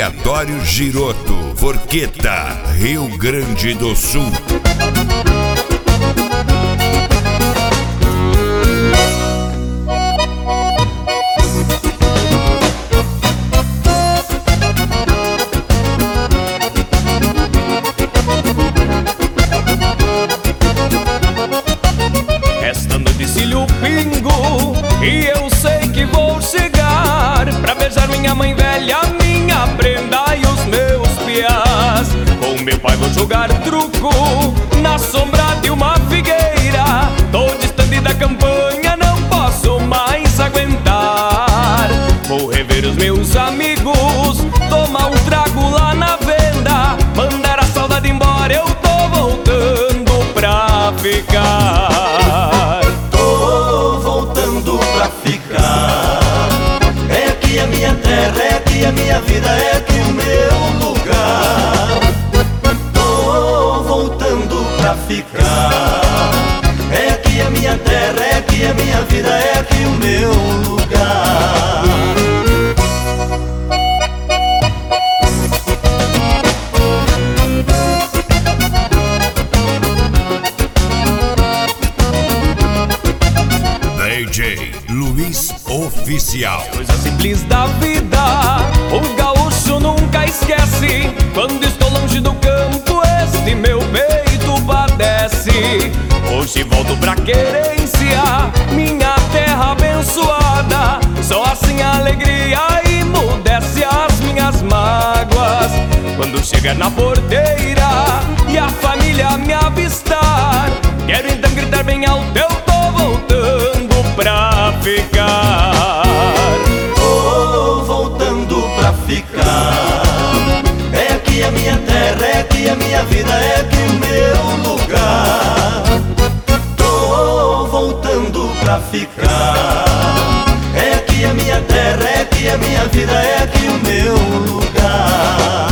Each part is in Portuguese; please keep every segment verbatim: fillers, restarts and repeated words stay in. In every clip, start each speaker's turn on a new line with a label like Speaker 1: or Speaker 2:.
Speaker 1: Criatório Giroto, Forqueta, Rio Grande do Sul.
Speaker 2: Restando de cílio pingo, e eu sei que vou chegar pra beijar minha mãe velha, minha prenda e os meus piás. Com meu pai vou jogar truco na sombra de uma figueira. Tô distante da campanha, não posso mais aguentar. Vou rever os meus amigos, tomar um trago lá na venda, mandar a saudade embora, eu tô voltando pra ficar.
Speaker 3: É aqui a minha terra, é aqui a minha vida, é aqui o meu lugar. Tô voltando pra ficar. É aqui a minha terra, é aqui a minha vida, é aqui o meu lugar.
Speaker 1: D J Luiz Oficial.
Speaker 2: Coisa simples da vida, o gaúcho nunca esquece. Quando estou longe do campo, este meu peito padece. Hoje volto pra querência, minha terra abençoada. Só assim a alegria emudece as minhas mágoas. Quando chegar na porteira e a família me avistar, quero então gritar bem alto, eu tô voltando pra ficar.
Speaker 3: Tô voltando pra ficar. É aqui a minha terra, é aqui a minha vida, é aqui o meu lugar. Tô voltando pra ficar. É aqui a minha terra, é aqui a minha vida, é aqui o meu lugar.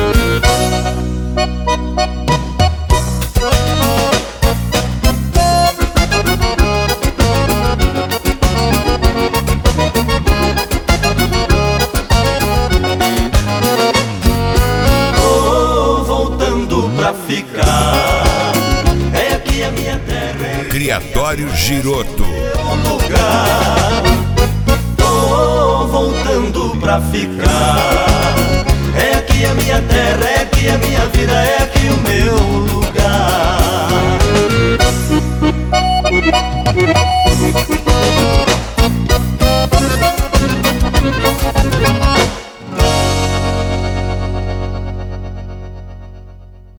Speaker 3: Ficar. É aqui a minha terra,
Speaker 1: Criatório Giroto.
Speaker 3: meu lugar. Tô voltando pra ficar. É aqui a minha terra, é aqui a minha vida, é aqui o meu lugar.